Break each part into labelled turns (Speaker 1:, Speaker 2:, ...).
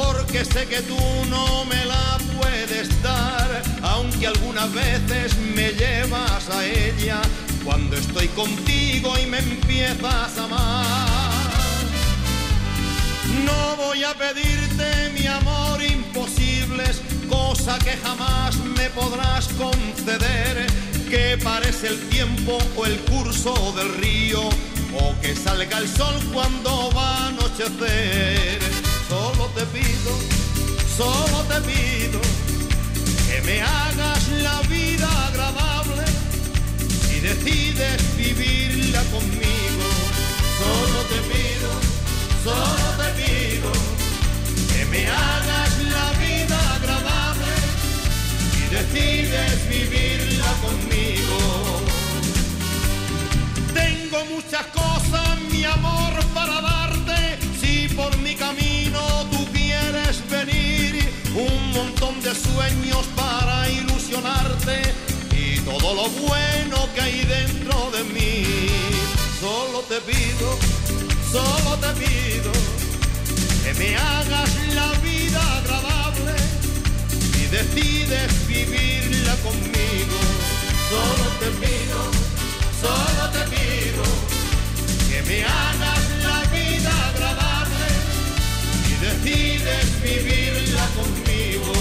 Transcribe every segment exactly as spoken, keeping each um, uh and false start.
Speaker 1: porque sé que tú no me la puedes dar, aunque algunas veces me llevas a ella cuando estoy contigo y me empiezas a amar. No voy a pedirte, mi amor, imposibles, cosa que jamás me podrás conceder, que parece el tiempo o el curso del río, o que salga el sol cuando va a anochecer. Solo te pido, solo te pido, que me hagas la vida agradable si decides vivirla conmigo. Solo te pido, solo te pido, que me hagas la vida agradable si decides vivirla conmigo. Tengo muchas cosas, mi amor, para darte, si por mi camino tú quieres venir, un montón de sueños para ilusionarte y todo lo bueno que hay dentro de mí. Solo te pido, solo te pido, que me hagas la vida agradable y decides vivirla conmigo. Solo te pido, solo te pido, que me hagas la vida agradable y decides vivirla conmigo.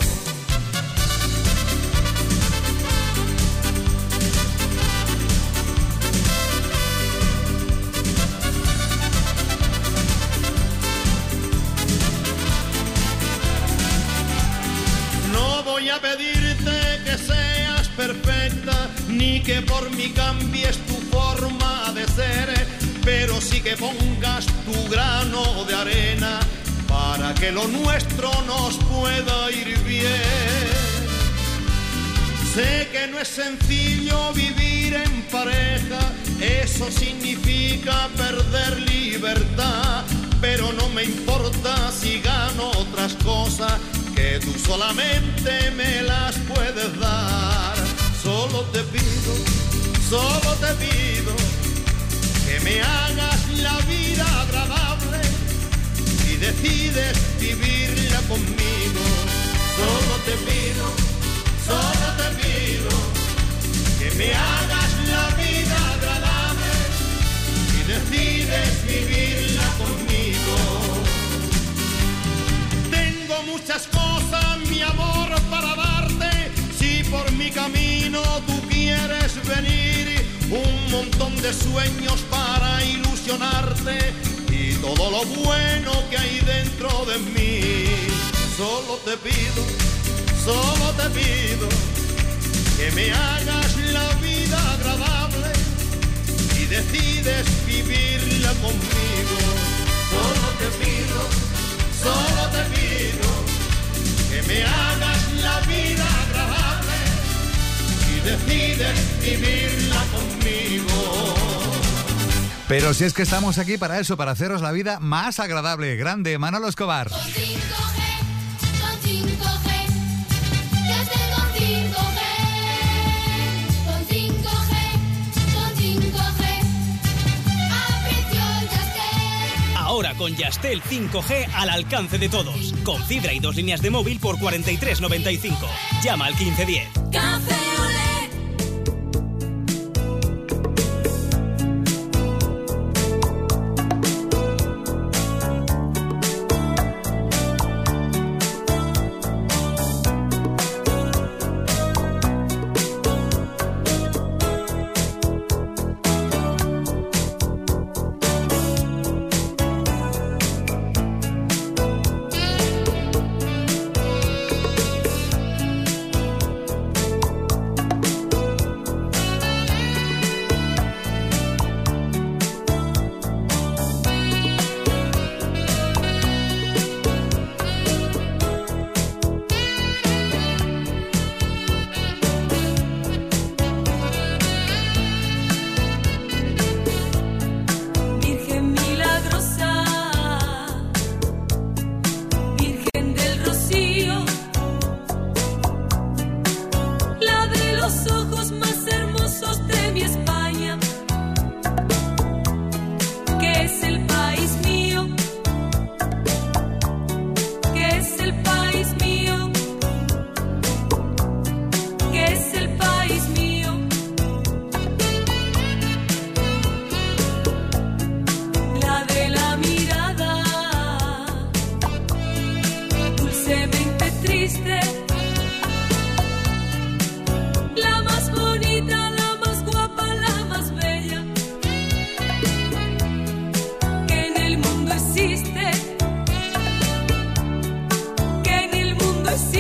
Speaker 1: No voy a pedirte que seas perfecta, ni que por mí cambies tu forma de ser, pero sí que pongas tu grano de arena para que lo nuestro nos pueda ir bien. Sé que no es sencillo vivir en pareja, eso significa perder libertad, pero no me importa si gano otras cosas, que tú solamente me las puedes dar. Solo te pido, solo te pido, que me hagas la vida agradable y decides vivirla conmigo. Solo te pido, solo te pido, que me hagas la vida agradable y decides vivirla conmigo. Tengo muchas cosas, mi amor, para darte, si por mi camino tú quieres venir, un montón de sueños para ilusionarte y todo lo bueno que hay dentro de mí. Solo te pido, solo te pido, que me hagas la vida agradable y decides vivirla conmigo. Solo te pido, solo te pido, que me hagas la vida agradable y decides vivirla conmigo.
Speaker 2: Pero si es que estamos aquí para eso, para haceros la vida más agradable. Grande, Manolo Escobar.
Speaker 3: Con cinco G, con cinco G, ya tengo cinco G. Con cinco G, con cinco G, a precio Yastel.
Speaker 4: Ahora con Yastel cinco G al alcance de todos. Con fibra y dos líneas de móvil por cuarenta y tres noventa y cinco. Llama al quince diez.
Speaker 3: Café Olé.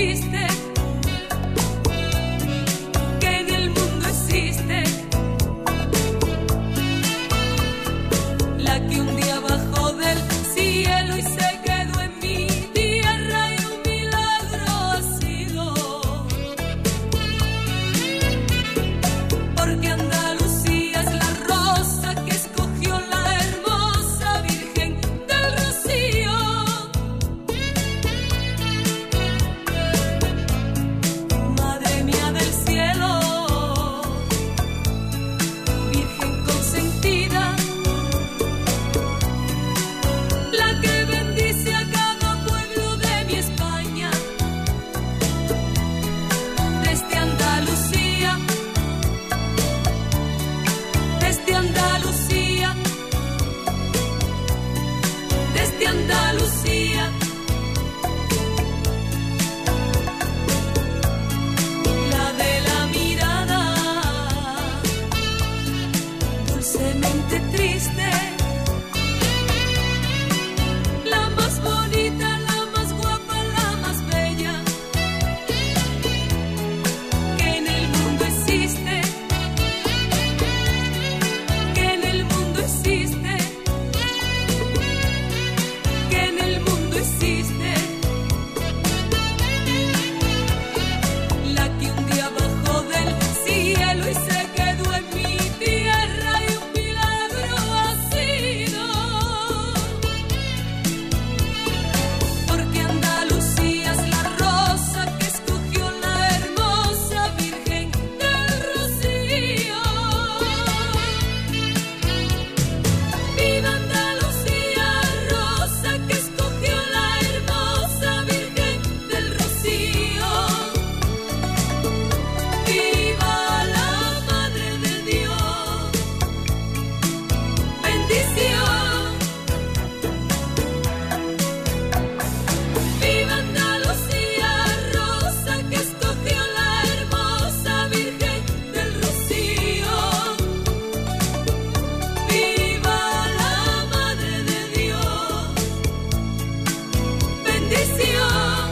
Speaker 5: existe, que en el mundo existe, la que un día bajó del cielo y se quedó en mi tierra y un milagro ha sido, porque Andalucía es la rosa que escogió la hermosa Virgen del Rocío. Madre mía del cielo, Virgen consentida, la que bendice a cada pueblo de mi España, desde Andalucía, desde Andalucía, desde Andalucía, la de la mirada dulcemente triste, la más bonita, la más guapa, la más bella, que en el mundo existe, que en el mundo existe, que en el mundo existe, la que un día bajó del cielo y se quedó en mi tierra y un milagro ha sido, porque Andalucía es la rosa que escogió la hermosa Virgen del Rocío. Viva Andalucía, rosa que escogió la hermosa Virgen del Rocío. Viva la Madre de Dios. Bendición. Viva Andalucía, rosa que escogió la hermosa Virgen del Rocío. Viva la Madre de Dios. Bendición.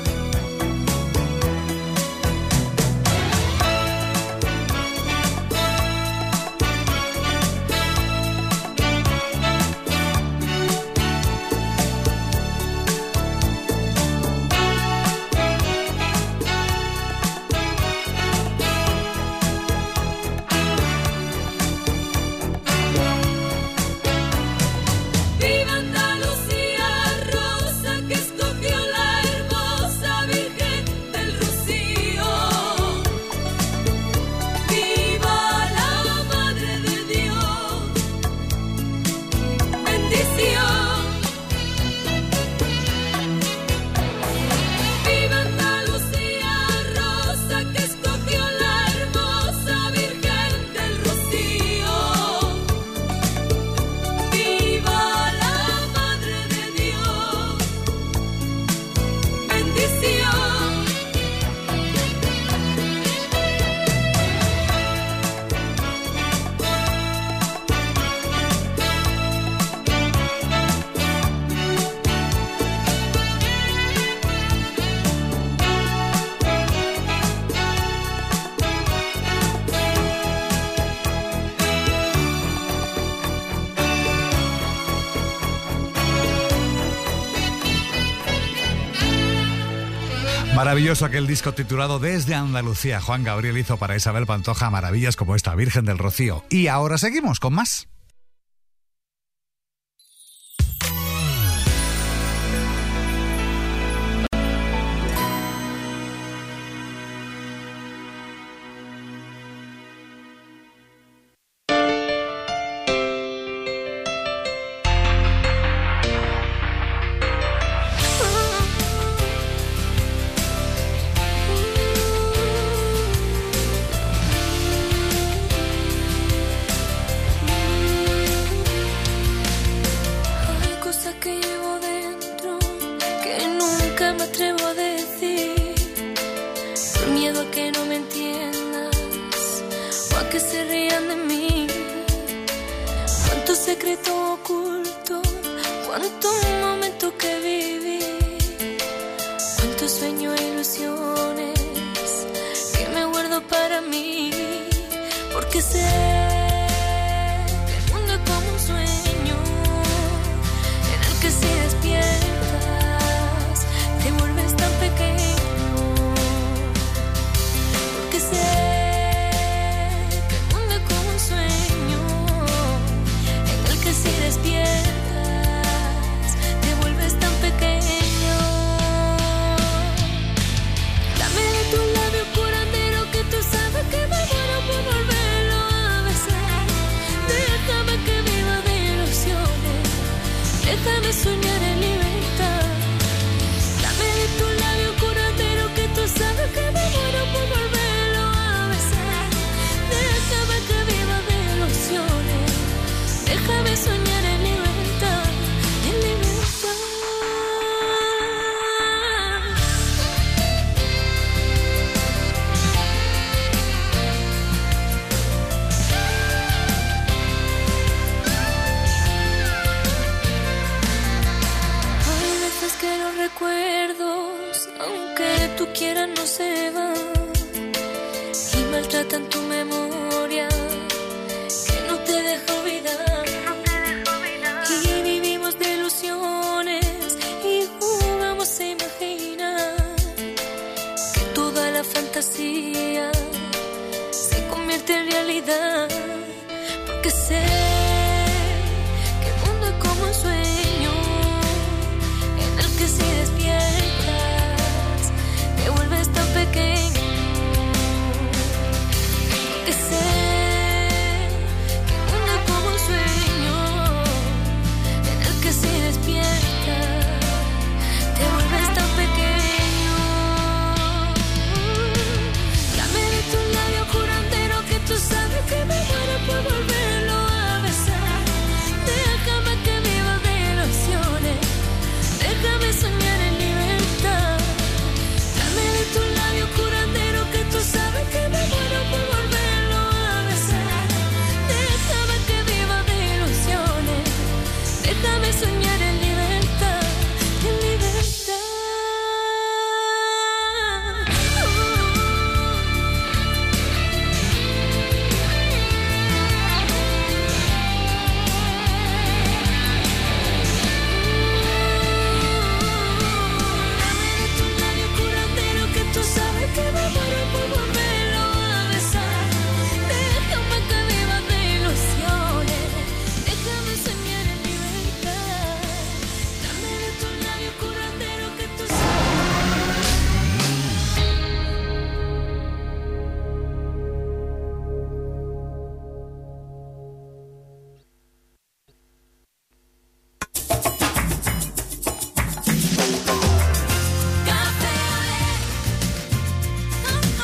Speaker 5: Viva Andalucía, rosa que escogió la hermosa Virgen del Rocío. Viva la Madre de Dios. Bendición. Viva Andalucía, rosa que escogió la hermosa Virgen del Rocío. Viva la Madre de Dios. Bendición.
Speaker 2: Maravilloso aquel disco titulado Desde Andalucía. Juan Gabriel hizo para Isabel Pantoja maravillas como esta Virgen del Rocío. Y ahora seguimos con más.
Speaker 5: secreto oculto, cuánto momento que viví, cuánto sueño e ilusión
Speaker 6: ilusiones que me guardo para mí, porque sé que el mundo es como un sueño en el que si despiertas te vuelves tan pequeño, porque sé que el mundo es como un sueño en el que si despiertas te vuelves tan pequeño. Dame de tu labio curandero que tú sabes que me muero por volverlo a besar. Déjame que viva de ilusiones, déjame soñar en libertad. Dame de tu labio curandero que tú sabes que me muero por volverlo a besar. Déjame que viva de ilusiones, déjame soñar en libertad, en libertad. Hay veces que los recuerdos, aunque tú quieras, no se van y maltratan tu memoria, que no te deja olvidar. Y vivimos de ilusiones y jugamos a imaginar que toda la fantasía se convierte en realidad, porque sé que el mundo es como un sueño en el que si despiertas te vuelves tan pequeño, porque sé que el mundo es como un sueño en el que si despiertas te vuelves tan pequeño. Dame de tu labio curandero que tú sabes que me muero por volverlo a besar. Déjame que viva de ilusiones, déjame soñar en libertad. Dame de tu labio curandero que tú sabes que me muero por volverlo a besar. Déjame que viva de ilusiones, déjame soñar en libertad, en libertad. Dame de tu labio curandero que tú sabes que me muero por volverlo a besar. Déjame que viva de ilusiones, déjame soñar en libertad. Dame de tu labio curandero que tú sabes. Café Olé, oh, oh,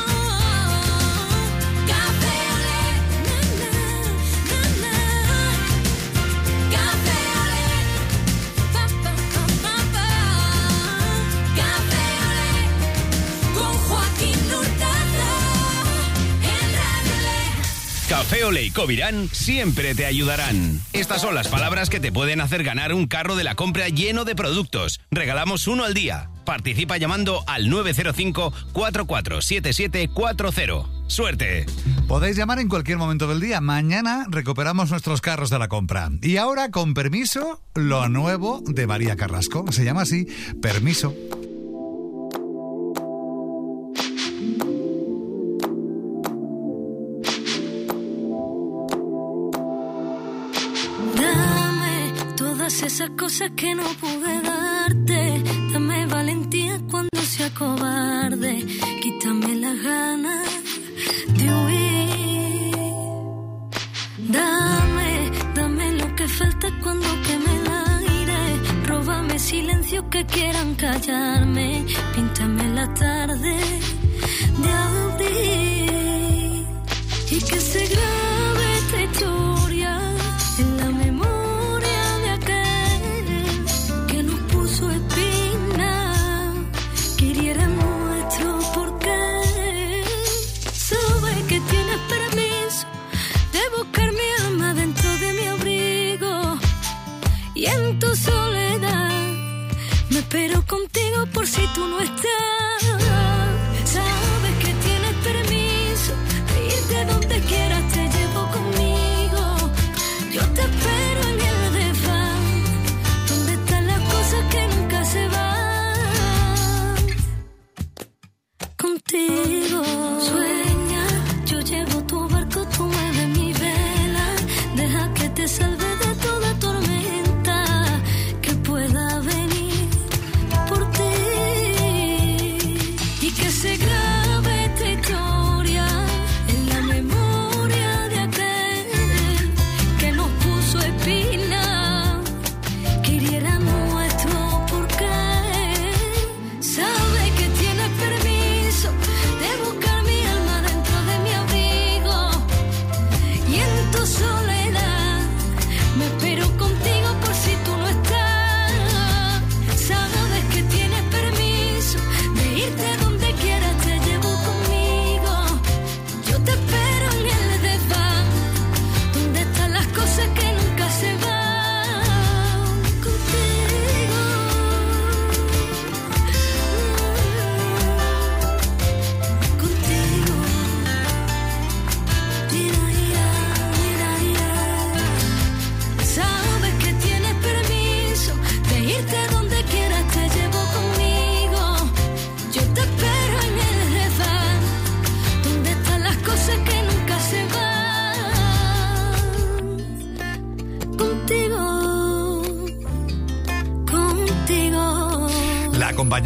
Speaker 6: Café Olé, na, na, na, na. Café Olé, pa, pa, pa, pa, pa. Café Olé, con Joaquín Hurtado, en Radio Olé.
Speaker 7: Café Olé y Covirán siempre te ayudarán. Estas son las palabras que te pueden hacer ganar un carro de la compra lleno de productos. Regalamos uno al día. Participa llamando al nueve cero cinco, cuatro cuatro siete siete cuatro cero. ¡Suerte!
Speaker 2: Podéis llamar en cualquier momento del día. Mañana recuperamos nuestros carros de la compra. Y ahora, con permiso, lo nuevo de María Carrasco. Se llama así, Permiso.
Speaker 6: Dame todas esas cosas que no pude darte. Dame valentía cuando sea cobarde. Quítame las ganas de huir. Dame, dame lo que falta cuando queme el aire. Róbame silencio que quieran callarme. Píntame la tarde de abril. Y que se grabe esta historia en la memoria de aquel que nos puso espina, que hiriera nuestro porqué. Sabes que tienes permiso de buscar mi alma dentro de mi abrigo, y en tu soledad me espero contigo por si tú no estás.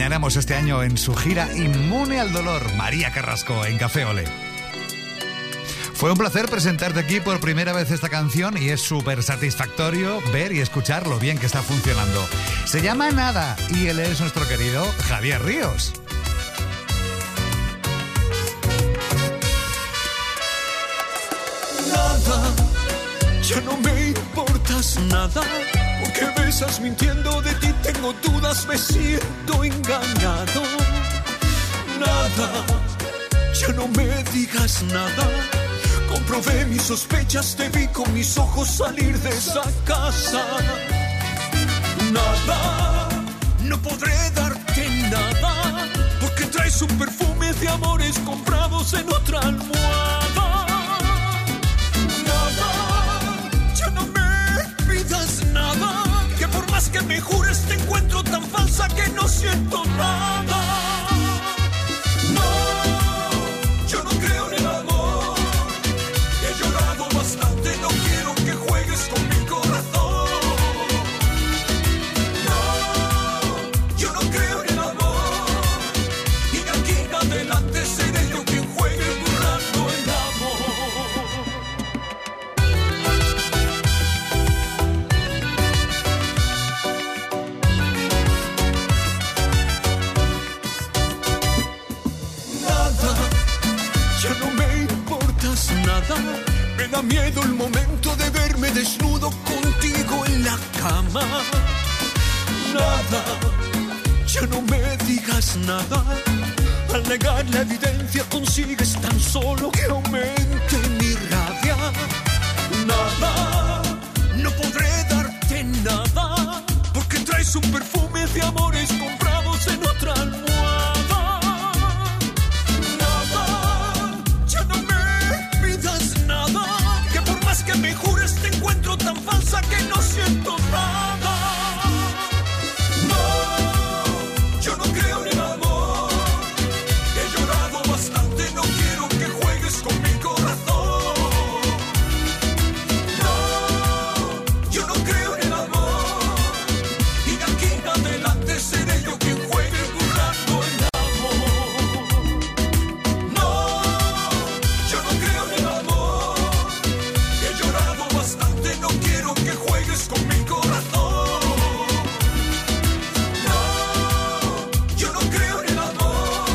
Speaker 2: acompañaremos este año en su gira Inmune al Dolor, María Carrasco, en Café Olé. Fue un placer presentarte aquí por primera vez esta canción y es súper satisfactorio ver y escuchar lo bien que está funcionando. Se llama Nada y él es nuestro querido Javier Ríos.
Speaker 8: Nada, ya no me importas nada, porque besas mintiendo, de ti tengo dudas, me siento engañado. Nada, ya no me digas nada, comprobé mis sospechas, te vi con mis ojos salir de esa casa. Nada, no podré darte nada, porque traes un perfume de amores comprados en otra almohada. Nada, ya no me pidas nada, que por más que me jures te encuentro tan falsa que no siento nada. No, yo no creo en el amor, he llorado bastante, no quiero que juegues con mi corazón. No, yo no creo en el amor, y de aquí en adelante seré yo quien juegue burlando el amor. Nada, me da miedo el momento de verme desnudo contigo en la cama. Nada, ya no me digas nada, al negar la evidencia consigues tan solo que aumente mi rabia. Nada, no podré darte nada, porque traes un perfume de amores comprados en otra almohada. Que me jures te encuentro tan falsa que no siento nada. No, yo no creo en el amor, he llorado bastante, no quiero que juegues con mi corazón. No, yo no creo en el amor, y de aquí en adelante seré yo quien juegue burlando el amor. No, yo no creo en el amor, bastante, no quiero que juegues con mi corazón. No, yo no creo en el amor,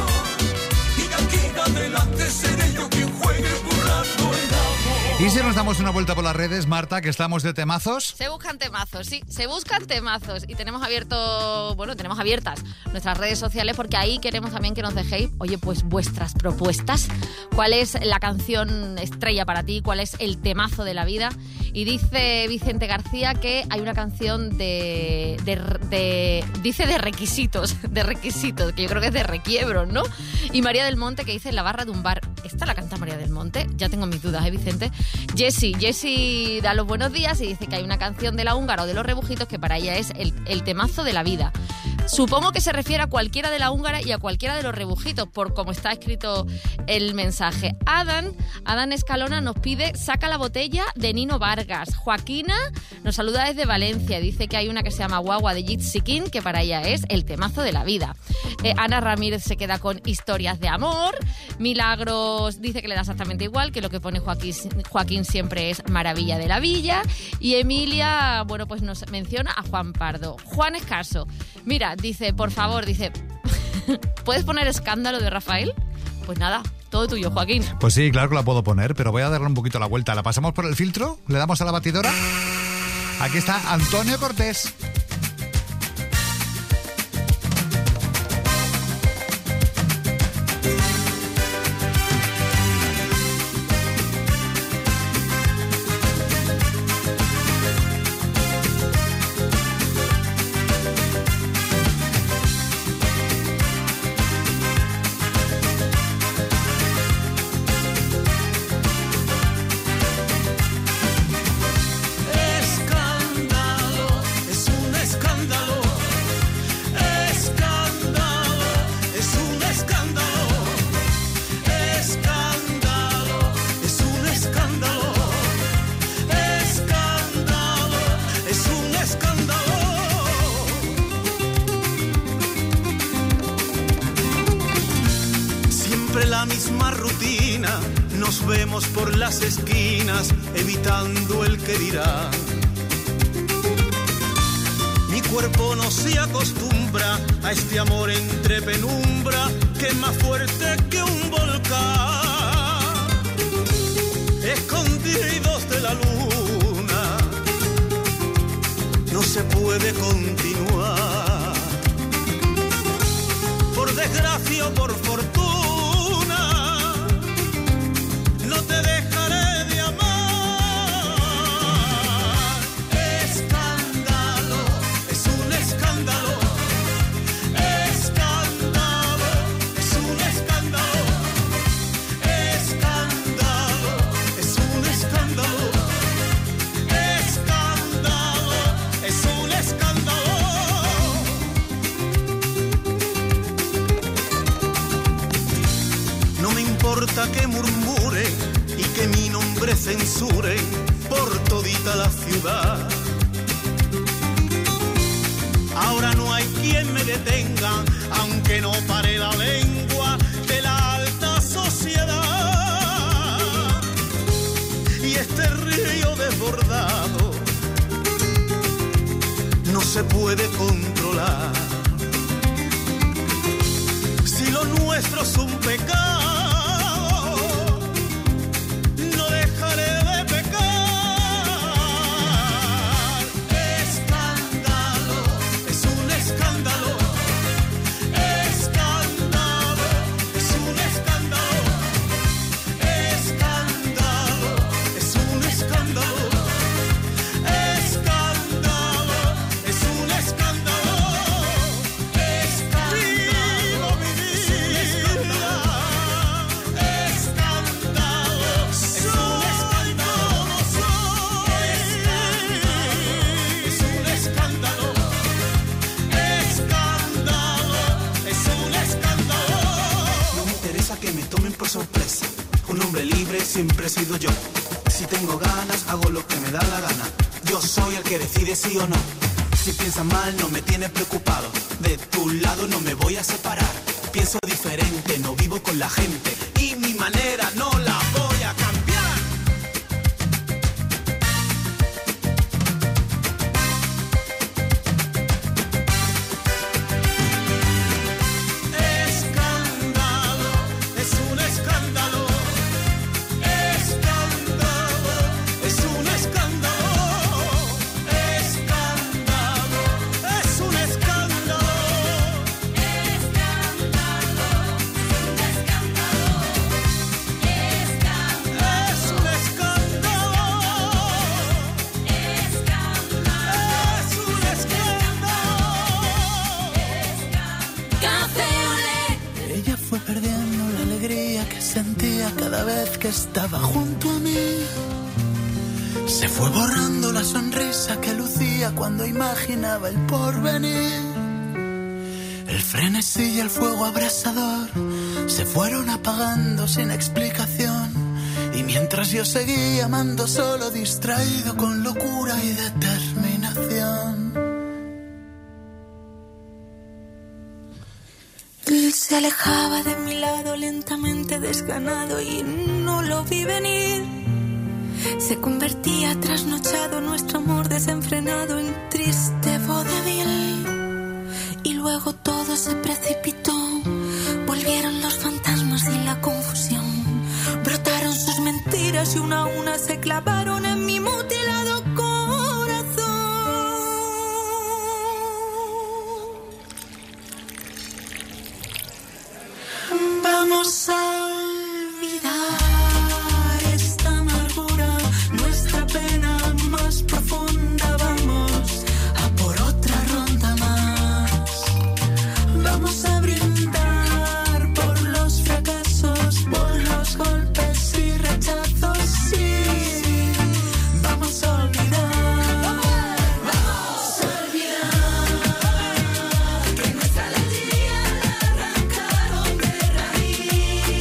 Speaker 8: y de aquí en adelante seré yo quien juegue burlando el amor.
Speaker 2: Y si nos damos una vuelta por las redes, Marta, que estamos de temazos.
Speaker 9: Se buscan temazos, sí, se buscan temazos. Y tenemos abierto, bueno, tenemos abiertas nuestras redes sociales porque ahí queremos también que nos dejéis, oye, pues vuestras propuestas. ¿Cuál es la canción estrella para ti? ¿Cuál es el temazo de la vida? Y dice Vicente García que hay una canción de, de, de... Dice de requisitos, de requisitos, que yo creo que es de requiebros, ¿no? Y María del Monte que dice en la barra de un bar. ¿Esta la canta María del Monte? Ya tengo mis dudas, ¿eh, Vicente? Jessie, Jessie da los buenos días y dice que hay una canción de La Húngara o de Los Rebujitos que para ella es el, el temazo de la vida. Supongo que se refiere a cualquiera de La Húngara y a cualquiera de Los Rebujitos, por como está escrito el mensaje. Adán, Adán Escalona nos pide Saca la botella de Nino Vargas. Joaquina nos saluda desde Valencia, dice que hay una que se llama Guagua de Gypsy King, que para ella es el temazo de la vida. Eh, Ana Ramírez se queda con Historias de amor. Milagros dice que le da exactamente igual, que lo que pone Joaquín, Joaquín siempre es Maravilla de la Villa. Y Emilia, bueno, pues nos menciona a Juan Pardo. Juan Escaso, mira, dice, por favor, dice, ¿puedes poner Escándalo de Rafael? Pues nada, todo tuyo, Joaquín.
Speaker 2: Pues sí, claro que la puedo poner, pero voy a darle un poquito la vuelta. ¿La pasamos por el filtro? ¿Le damos a la batidora? Aquí está Antonio Cortés.
Speaker 8: Escándalo es un
Speaker 1: Siempre la misma rutina, nos vemos por las esquinas, evitando el que dirá. Mi cuerpo no se acostumbra a este amor entre penumbra, que es más fuerte que un volcán. Escondidos de la luna, no se puede continuar. Por desgracia o por fortuna, no te dejaré de amar. Escándalo, es un escándalo. Escándalo, es un escándalo. Escándalo, es un escándalo. Escándalo, es un escándalo. No me importa que murmuren y que mi nombre censuren por todita la ciudad. Ahora no hay quien me detenga, aunque no pare la lengua de la alta sociedad. Y este río desbordado no se puede controlar. Si lo nuestro es un pecado, no dejaré de pecar. Escándalo, es un escándalo. Escándalo, es un escándalo. Escándalo, es un escándalo. Escándalo, es un escándalo. Escándalo, vivo mi vida. Escándalo, es un escándalo. Es un escándalo. Escándalo, es un escándalo. No me interesa que me tomen por sorpresa. Un hombre libre siempre he sido yo. Si tengo ganas, hago lo que me da la gana. Yo soy el que decide sí o no. Si piensas mal, no me tienes preocupado. De tu lado no me voy a separar. Pienso diferente, no vivo con la gente. Y mi manera no la voy a cambiar. Escándalo, es un escándalo. Escándalo, es un escándalo. Escándalo, es un escándalo. Es un escándalo. Es un escándalo.
Speaker 3: Café Olé.
Speaker 10: Ella fue perdiendo la alegría que sentía cada vez que estaba junto a mí. Se fue borrando la sonrisa que lucía cuando imaginaba el porvenir. El frenesí y el fuego abrasador se fueron apagando sin explicación. Y mientras yo seguía amando solo, distraído con locura y determinación.
Speaker 6: Él se alejaba de mi lado lentamente desganado y no lo vi venir. Se convertía trasnochado nuestro amor desenfrenado en triste vodevil. Y luego todo se precipitó. Volvieron los fantasmas y la confusión. Brotaron sus mentiras y una a una se clavaron en mi mutilado corazón. Vamos a olvidar esta amargura, nuestra pena más profunda. Vamos a por otra ronda más. Vamos a brindar por los fracasos, por los golpes y rechazos. Sí, vamos a olvidar. Vamos a olvidar que nuestra alegría la arrancaron de raíz.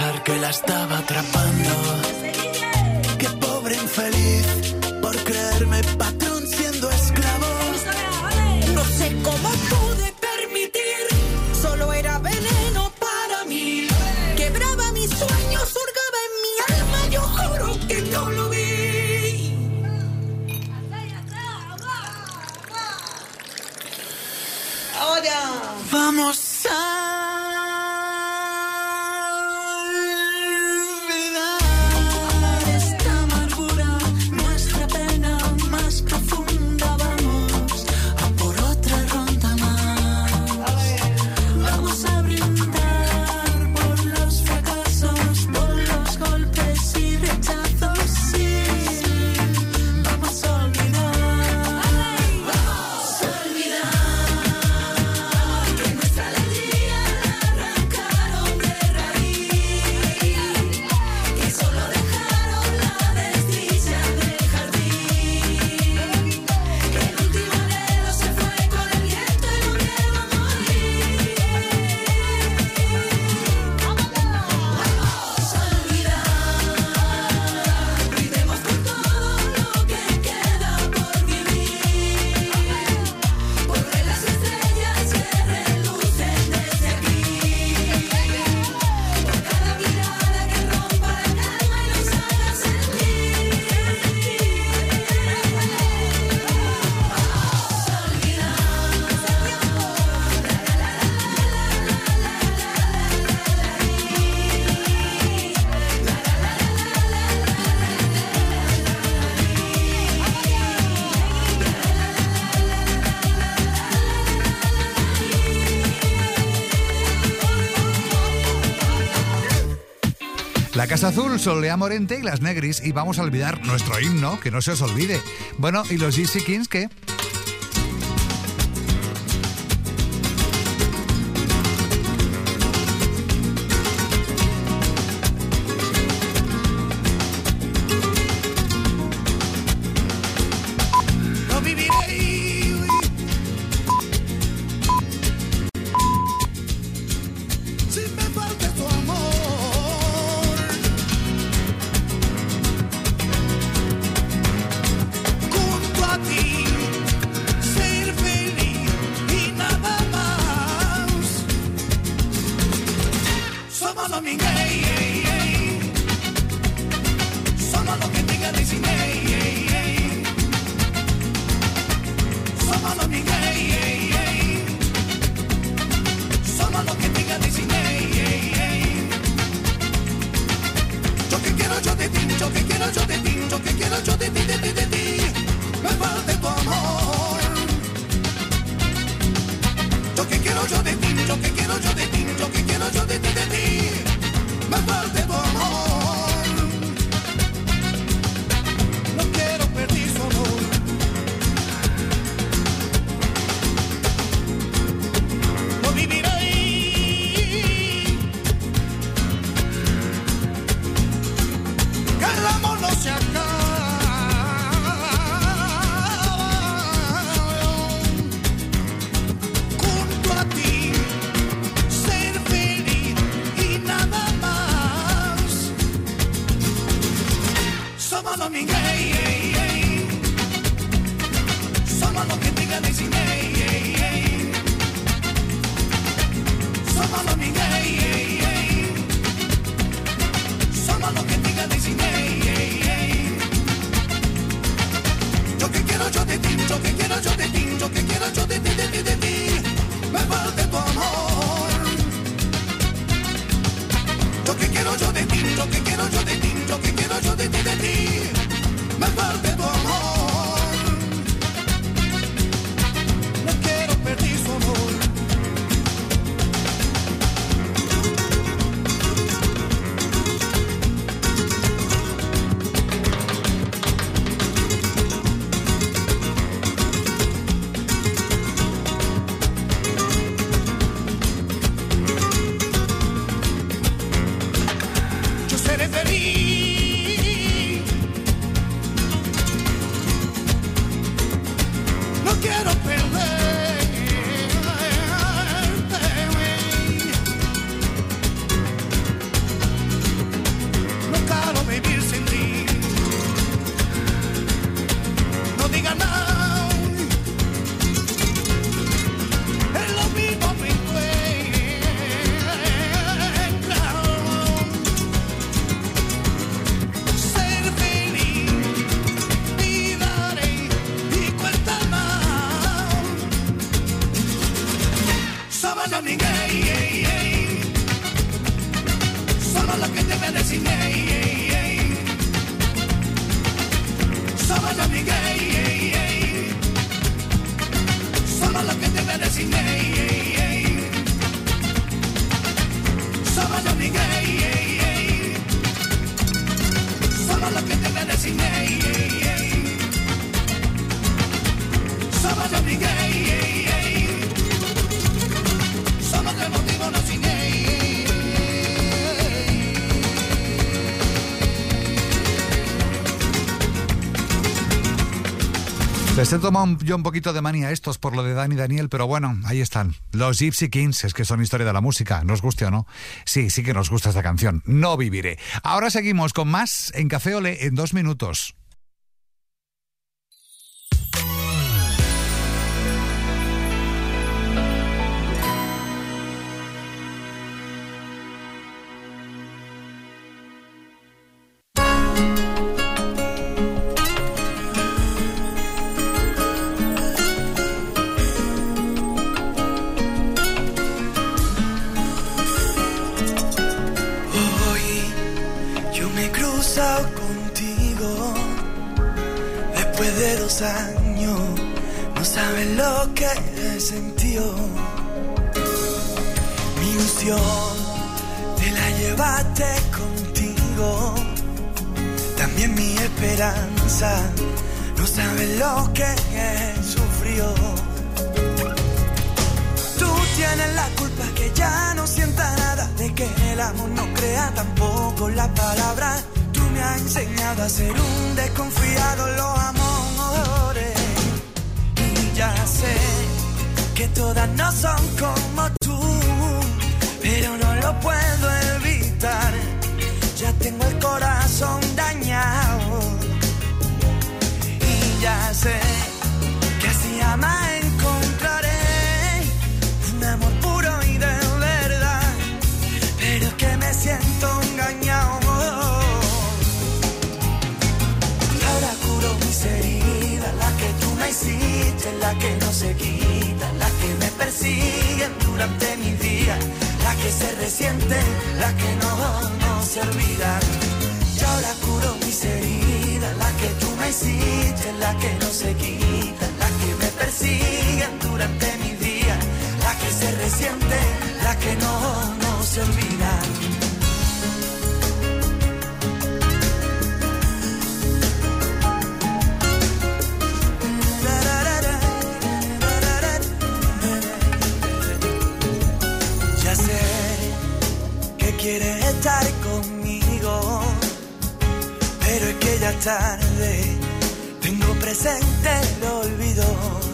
Speaker 10: pensar que la estaba atrapando. Qué pobre infeliz por creerme patrón siendo esclavo.
Speaker 5: No sé cómo pude permitir, solo era veneno para mí. Quebraba mis sueños, hurgaba en mi alma, yo juro que no lo vi. Ahora
Speaker 10: vamos a olvidar esta amargura, nuestra pena más profunda. Vamos a por otra ronda más. Vamos a brindar por los fracasos, por los golpes y rechazos. Sí, vamos a olvidar. Vamos a olvidar.
Speaker 2: La Casa Azul, Soleá Morente y las Negris. Y vamos a olvidar nuestro himno, que no se os olvide. Bueno, ¿y los Gypsy Kings qué?
Speaker 10: No viviré si me falta tu amor. Junto a ti Solo mi gay, ey, ey. Solo lo que te ve decir, ey, ey, ey. Solo mi gay, ey, ey. Solo lo que te ve decir, ey, ey, ey. Solo mi gay, ey, ey. Solo lo que te ve decir, ey, ey, ey. Solo mi gay, ey, ey. Solo que el motivo no sin ey, ey.
Speaker 2: Les he tomado yo un poquito de manía a estos por lo de Dani y Daniel, pero bueno, ahí están. Los Gypsy Kings, es que son historia de la música, ¿nos guste o no? Sí, sí que nos gusta esta canción, No viviré. Ahora seguimos con más en Café Olé en dos minutos.
Speaker 10: Contigo después de dos años, no sabes lo que he sentido. Mi ilusión te la llevaste contigo, también mi esperanza, no sabes lo que he sufrido. Tú tienes la culpa que ya no sienta nada, de que el amor no crea tampoco las palabras. Me ha enseñado a ser un desconfiado en los amores. Y ya sé que todas no son como tú, pero no lo puedo evitar. Ya tengo el corazón dañado. Y ya sé que así jamás encontraré un amor puro y de verdad, pero es que me siento engañado. Mis heridas, las que tú me hiciste, las que no se quitan, las que me persiguen durante mis días, las que se resienten, las que no, no se olvidan. Y ahora curo mis heridas, las que tú me hiciste, las que no se quitan, las que me persiguen durante mis días, las que se resienten, las que no, no se olvidan. Quieres estar conmigo, pero es que ya es tarde. Tengo presente el olvido.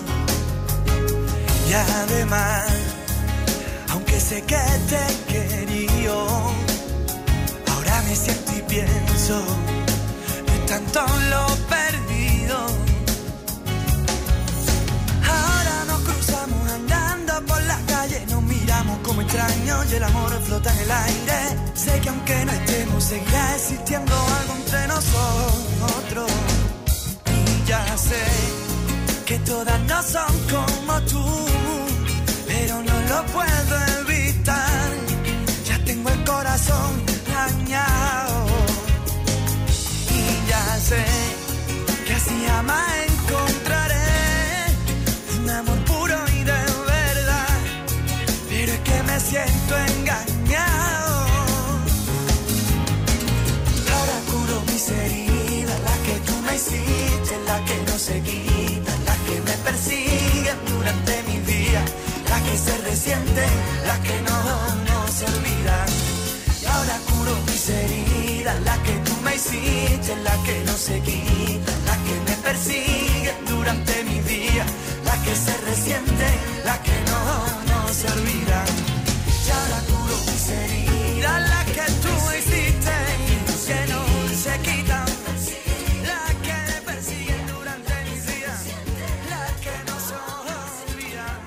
Speaker 10: Y además, aunque sé que te he querido, ahora me siento y pienso, no es tanto lo perdido. Ahora nos cruzamos andando por la calle, nos miramos como extraños y el amor flota en el aire. Sé que aunque no estemos, seguirá existiendo algo entre nosotros. Y ya sé que todas no son como tú, pero no lo puedo evitar. Ya tengo el corazón dañado. Y ya sé que así jamás encontraré un amor puro y de verdad, pero es que me siento engañado. Ahora curo mis heridas, las que tú me hiciste, las que no se quitan, las que me persiguen durante mis días, las que se resienten, las que no, no se olvidan. Y ahora curo mis heridas, las que tú me hiciste, las que no se quitan, las que me persiguen durante mis días, las que se resienten, las que no, no se olvidan. Y ahora curo mis heridas, las que tú me hiciste, que no se quitan, las que me persiguen durante mis días, las que no se olvidan.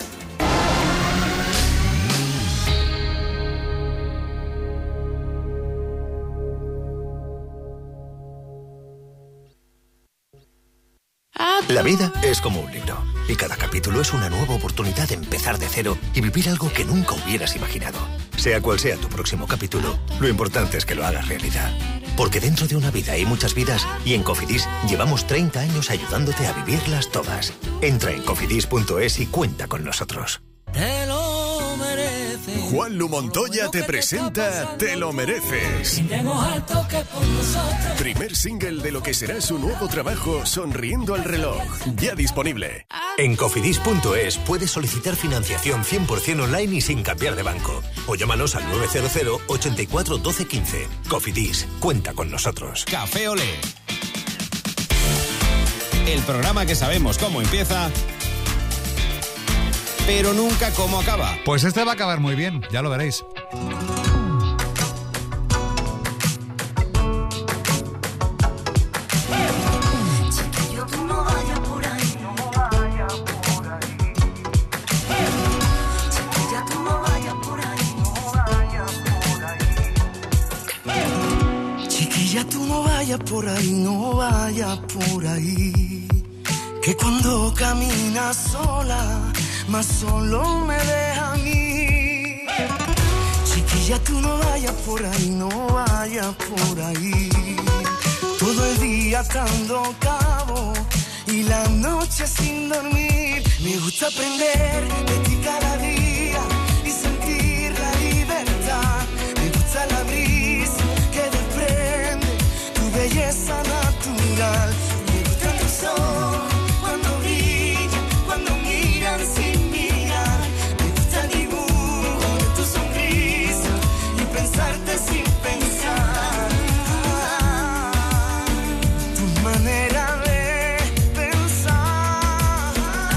Speaker 11: I've La vida es como un libro, y cada capítulo es una nueva oportunidad de empezar de cero y vivir algo que nunca hubieras imaginado. Sea cual sea tu próximo capítulo, lo importante es que lo hagas realidad. Porque dentro de una vida hay muchas vidas, y en Cofidis llevamos treinta años ayudándote a vivirlas todas. Entra en cofidis punto es y cuenta con nosotros.
Speaker 10: Te lo mereces.
Speaker 12: Juan Lu Montoya te presenta Te lo mereces.
Speaker 10: Alto que por nosotros.
Speaker 12: Primer single de lo que será su nuevo trabajo, Sonriendo al reloj. Ya disponible.
Speaker 11: En cofidis punto es puedes solicitar financiación cien por ciento online y sin cambiar de banco. O llámanos al nueve cero cero, ochenta y cuatro, doce, quince. Cofidis, cuenta con nosotros.
Speaker 7: Café Olé. El programa que sabemos cómo empieza, pero nunca cómo acaba.
Speaker 2: Pues este va a acabar muy bien, ya lo veréis.
Speaker 6: Chiquillo, tú no vayas por ahí. Chiquilla, tú no vayas por ahí.
Speaker 10: Chiquilla, tú no vayas por ahí, no vayas por ahí. Que cuando caminas sola, más solo me deja a mí. Chiquilla, tú no vayas por ahí, no vayas por ahí. Todo el día atando cabo y la noche sin dormir. Me gusta aprender de ti cada día y sentir la libertad. Me gusta la brisa que desprende tu belleza natural. Me gusta tus ojos cuando brillan, cuando miran sin mirar. Me gusta el dibujo de tu sonrisa y pensarte sin pensar. Tu manera de pensar.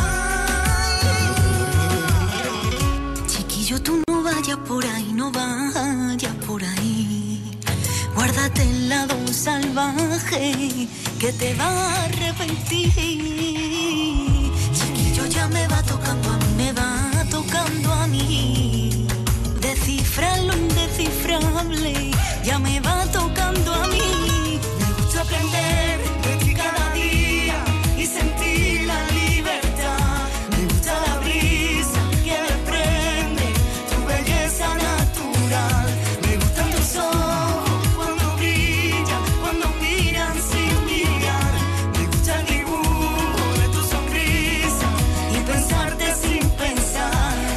Speaker 6: Chiquillo, tú no vayas por ahí, no vayas por ahí. Guárdate el lado salvaje que te va a arrepentir. Chiquillo, ya me va tocando a mí, me va tocando a mí. Descifrar lo indescifrable, ya me va tocando a mí. Me gusta aprender de ti cada día y sentir la libertad. Me gusta la brisa que desprende tu belleza natural. Me gustan tus ojos cuando brillan, cuando miran sin mirar. Me gusta el dibujo de tu sonrisa y pensarte sin pensar.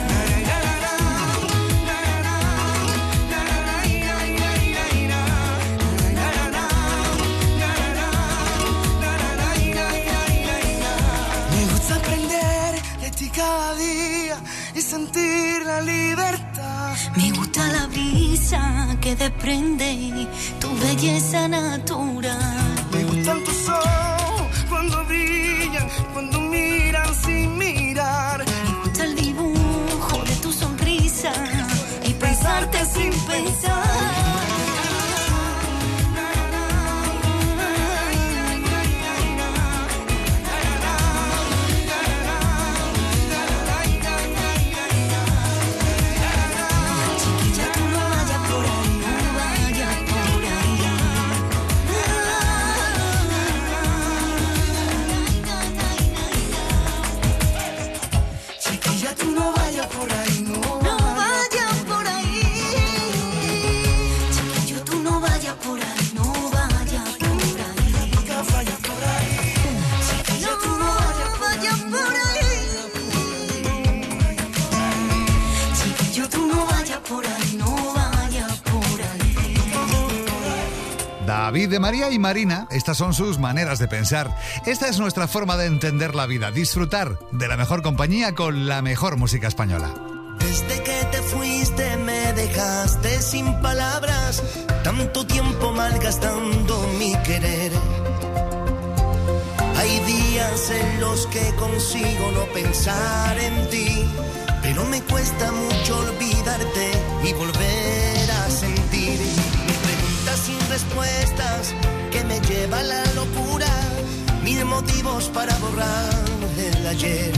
Speaker 10: Me gusta aprender de ti cada día y sentir la libertad.
Speaker 6: Me gusta la brisa que desprende tu belleza natural.
Speaker 10: Me gustan tus ojos cuando brillan, cuando miran sin mirar.
Speaker 6: Me gusta el dibujo de tu sonrisa y pensarte sin pensar. Chiquilla, tú no vayas por ahí, no vayas por ahí.
Speaker 10: Chiquilla, tú no vayas por ahí, no
Speaker 6: No vayas por ahí. Chiquillo, tú no vayas por ahí, no vayas por ahí.
Speaker 10: nunca vayas por ahí. Chiquilla, tú no vayas por ahí.
Speaker 6: Chiquillo, tú no vayas por ahí, no vayas por ahí.
Speaker 2: David de María y Marina, estas son sus maneras de pensar. Esta es nuestra forma de entender la vida, disfrutar de la mejor compañía con la mejor música española.
Speaker 10: Desde que te fuiste me dejaste sin palabras, tanto tiempo malgastando mi querer. Hay días en los que consigo no pensar en ti, pero me cuesta mucho olvidarte y volver a sentir. Preguntas sin respuestas que me lleva a la locura, mil motivos para borrar el ayer.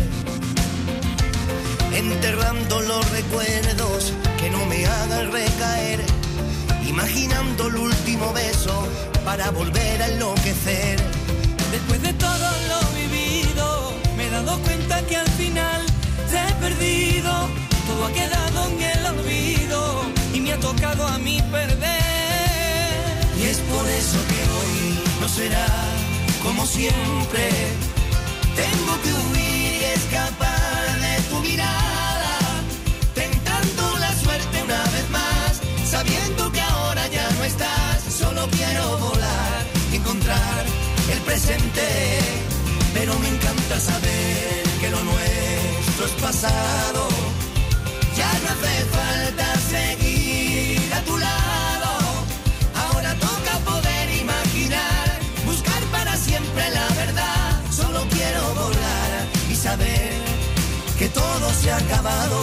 Speaker 10: Enterrando los recuerdos que no me hagan recaer, imaginando el último beso para volver a enloquecer.
Speaker 5: Después de todo lo vivido, me he dado cuenta que al final te he perdido. Todo ha quedado en el olvido y me ha tocado a mí perder. Y es por eso que hoy no será como siempre. Tengo que huir y escapar de tu mirada, tentando la suerte una vez más, sabiendo que ahora ya no estás. Solo quiero volar y encontrar el presente, pero me encanta saber que lo nuestro es pasado. Ya no hace falta seguir a tu lado, ahora toca poder imaginar, buscar para siempre la verdad. Solo quiero volar y saber que todo se ha acabado.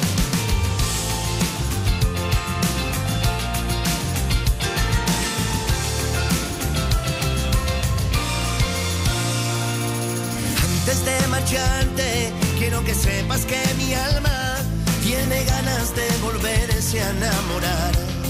Speaker 5: Antes de marcharte, quiero que sepas que mi alma tiene ganas de volverse a enamorar.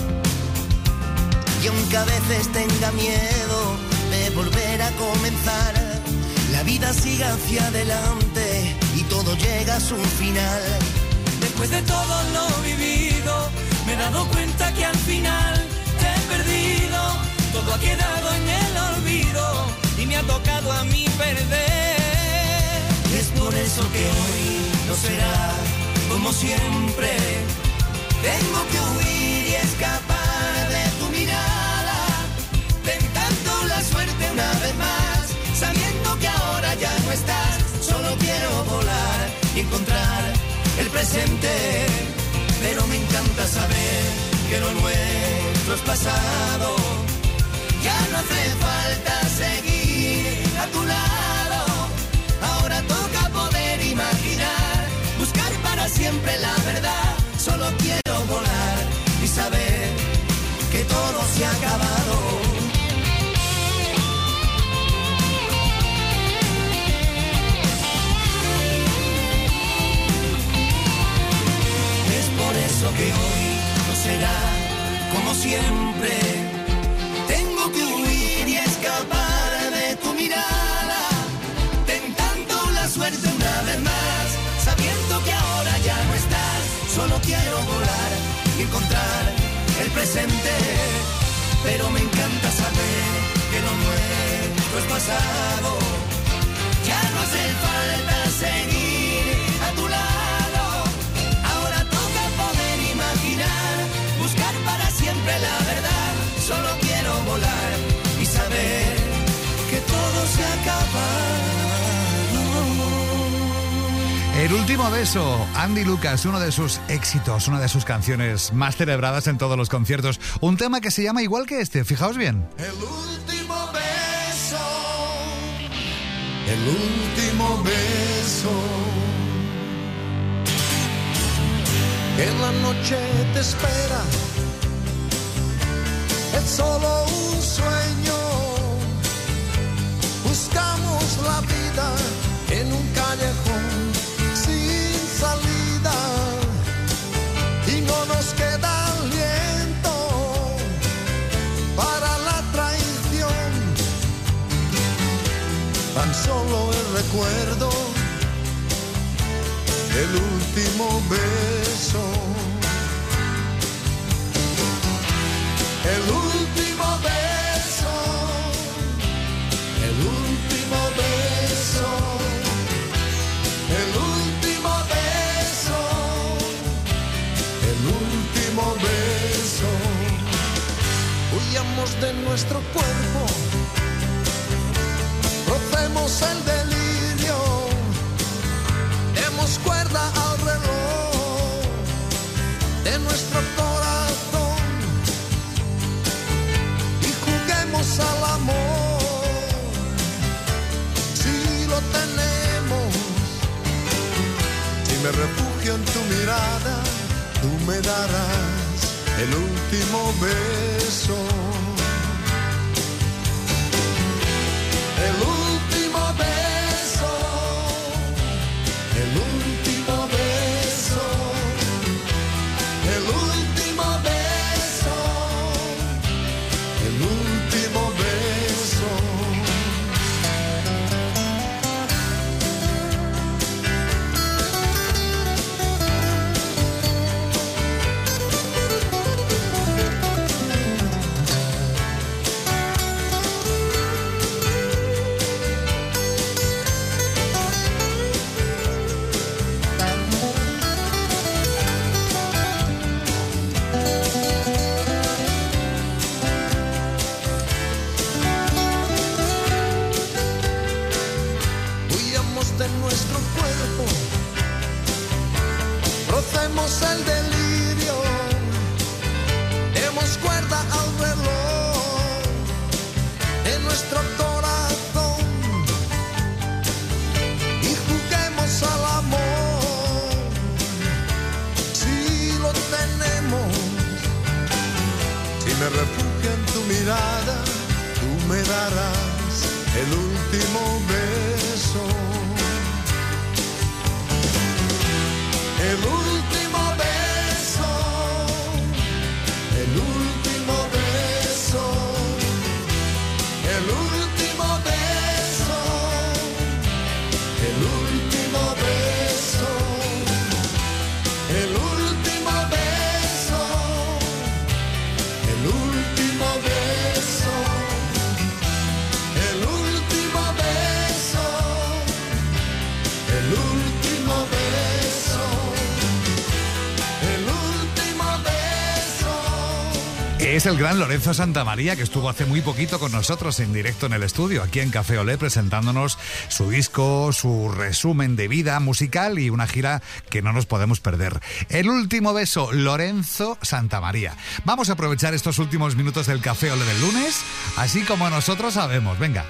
Speaker 5: Y aunque a veces tenga miedo de volver a comenzar, la vida sigue hacia adelante y todo llega a su final. Después de todo lo vivido, me he dado cuenta que al final te he perdido. Todo ha quedado en el olvido y me ha tocado a mí perder. Y es por eso que hoy no será como siempre. Tengo que huir y escapar de tu mirada, tentando la suerte una vez más, sabiendo que ahora ya no estás. Solo quiero volar y encontrar el presente, pero me encanta saber que lo nuestro es pasado. Ya no hace falta seguir a tu lado, ahora toca poder imaginar, buscar para siempre la verdad. Solo quiero volar y saber que todo se ha acabado. Es por eso que hoy no será como siempre. Tengo que huir y escapar de tu mirada, tentando la suerte una vez más, sabiendo que ahora ya no estás. Solo quiero volar y encontrar el presente, pero me encanta saber que lo nuestro es pasado. Ya no hace falta seguir a tu lado, ahora toca poder imaginar, buscar para siempre la verdad. Solo quiero volar y saber que todo se acaba.
Speaker 2: El último beso, Andy Lucas, uno de sus éxitos, una de sus canciones más celebradas en todos los conciertos. Un tema que se llama igual que este, fijaos bien.
Speaker 1: El último beso, el último beso. En la noche te espera, es solo un sueño. Buscamos la vida en un callejón sin salida y no nos queda aliento para la traición. Tan solo el recuerdo del último beso. El último beso, el último beso, el último beso, el último beso. Huyamos de nuestro cuerpo, rocemos el delirio, demos cuerda al reloj de nuestro corazón y juguemos al amor. Si lo tenemos, si me refugio en tu mirada, tú me darás el último beso. El último beso, el último beso, el último beso, el último beso.
Speaker 10: me refugio en tu mirada, tú me darás el último beso. El último beso, el último beso, el último beso, el último beso, el último beso, el último beso, el último beso, el último beso.
Speaker 2: Es el gran Lorenzo Santamaría, que estuvo hace muy poquito con nosotros en directo en el estudio, aquí en Café Olé, presentándonos su disco, su resumen de vida musical y una gira que no nos podemos perder. El último beso, Lorenzo Santamaría. Vamos a aprovechar estos últimos minutos del Café Olé del lunes, así como nosotros sabemos. Venga.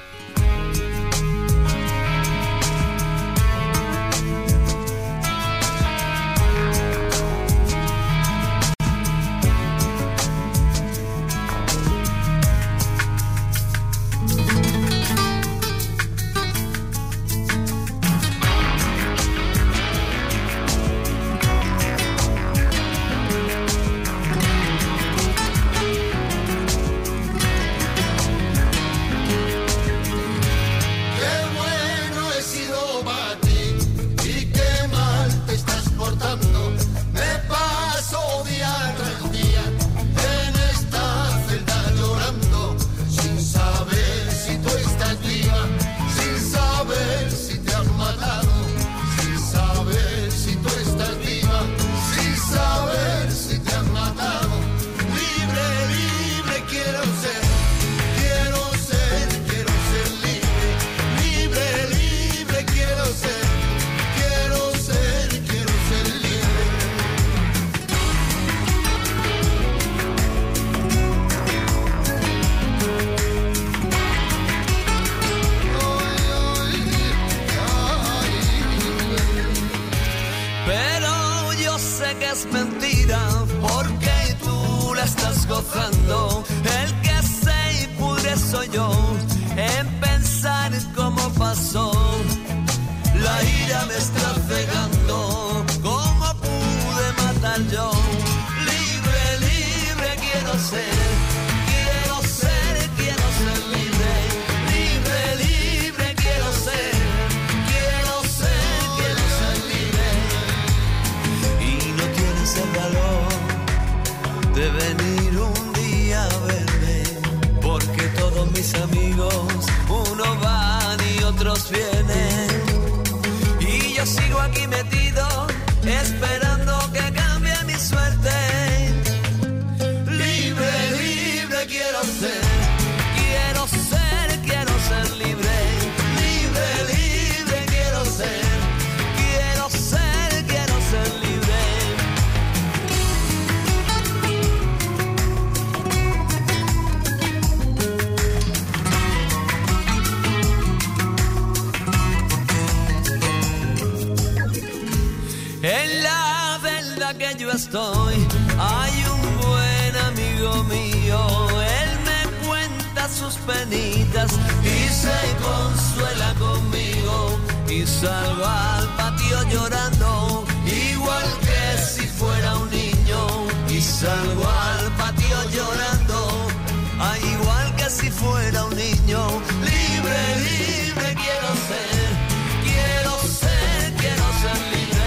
Speaker 13: Estoy, hay un buen amigo mío, él me cuenta sus penitas y se consuela conmigo y salgo al patio llorando, igual que si fuera un niño, y salgo al patio llorando, ah, igual que si fuera un niño, libre, libre quiero ser, quiero ser, quiero ser libre,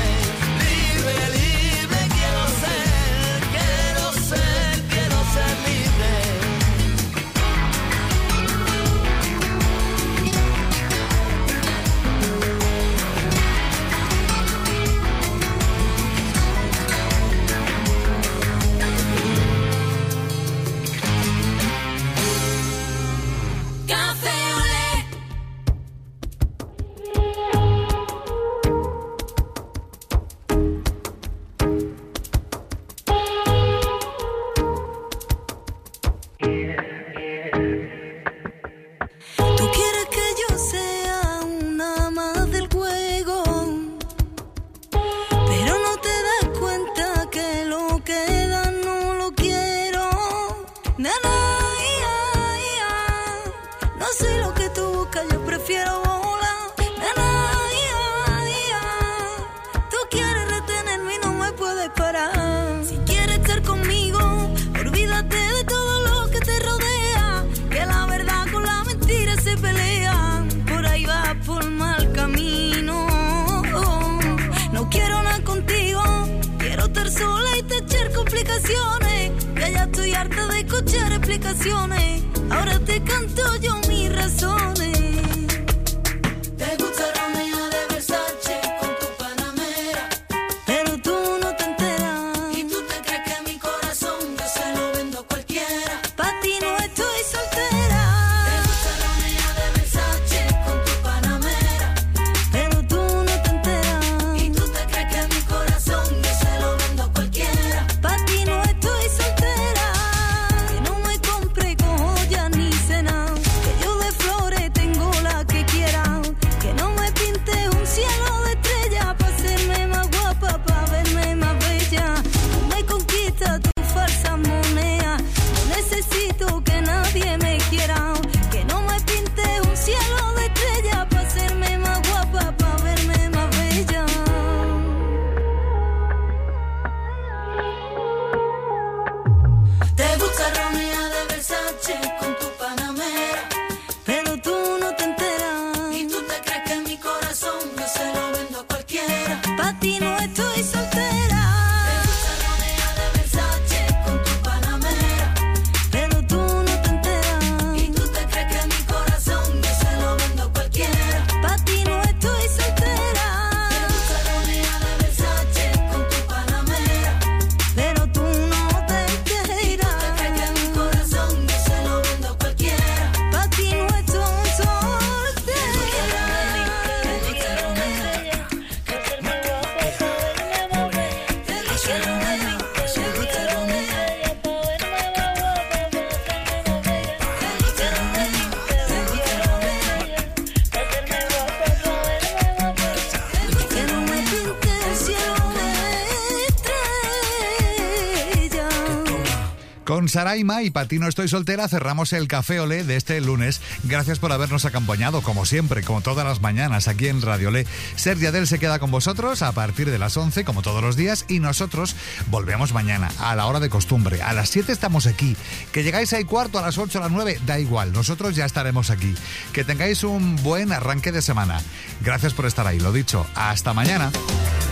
Speaker 13: libre, libre.
Speaker 6: prefiero volar. Nena, ia, ia. Tú quieres retenerme y no me puedes parar. Si quieres estar conmigo, olvídate de todo lo que te rodea, que la verdad con la mentira se pelea. Por ahí vas por mal camino. No quiero nada contigo, quiero estar sola y te echar complicaciones. Que ya estoy harta de escuchar explicaciones. Ahora te canto yo mis razones.
Speaker 5: Te gusta Romeo de Versace con tu panamera,
Speaker 6: pero tú no te enteras.
Speaker 5: y tú te crees que mi corazón yo se lo vendo a cualquiera.
Speaker 6: Pa' ti no estoy soltera.
Speaker 5: Te gusta Romeo de Versace con tu panamera,
Speaker 6: Pero tú no te enteras.
Speaker 5: y tú te crees que mi corazón yo se lo vendo a cualquiera.
Speaker 6: Pa' ti no estoy soltera. Que no me compre con joyas ni cena, que yo de flores tengo la que quiera. Que no me pinte un cielo de estrella pa' hacerme más guapa, pa' verme más bella. No me conquista tu falsa moneda. No necesito que nadie me quiera. Que no me pinte un cielo de estrella pa' hacerme más guapa, pa' verme más bella.
Speaker 5: Te gusta Romeo de Versace con tu panamera,
Speaker 6: Pero tú no te enteras.
Speaker 5: y tú te crees que mi corazón yo se lo vendo a cualquiera.
Speaker 6: Pa' ti no estoy soltera.
Speaker 5: Te gusta Romeo de Versace con tu panamera,
Speaker 6: Pero tú no te enteras.
Speaker 5: y tú te crees que mi corazón yo se lo vendo a cualquiera.
Speaker 6: Pa' ti no estoy soltera.
Speaker 5: Te gusta Romeo de Versace con tu panamera,
Speaker 6: Pero tú no te enteras.
Speaker 5: crees que mi corazón yo se lo vendo a cualquiera.
Speaker 6: Pa' ti no estoy soltera. Que no me pinte el cielo de estrella.
Speaker 2: Con Saraima y Pa' ti no estoy soltera cerramos el Café Olé de este lunes. Gracias por habernos acompañado, como siempre, como todas las mañanas, aquí en Radio Olé. Sergi Adel se queda con vosotros a partir de las once, como todos los días, y nosotros volvemos mañana, a la hora de costumbre. A las siete estamos aquí. Que llegáis a y cuarto, a las ocho, a las nueve, da igual, nosotros ya estaremos aquí. Que tengáis un buen arranque de semana. Gracias por estar ahí, lo dicho, hasta mañana.